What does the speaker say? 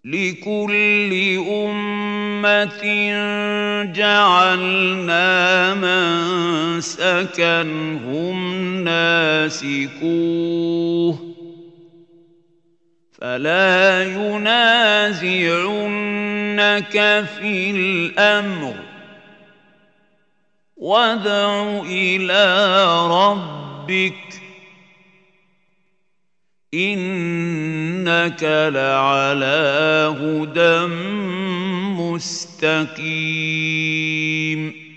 لكل أمة جعلنا منسكا هم ناسكوه فلا ينازعنك في الأمر وادع إلى ربك إنك لعلى هدى مستقيم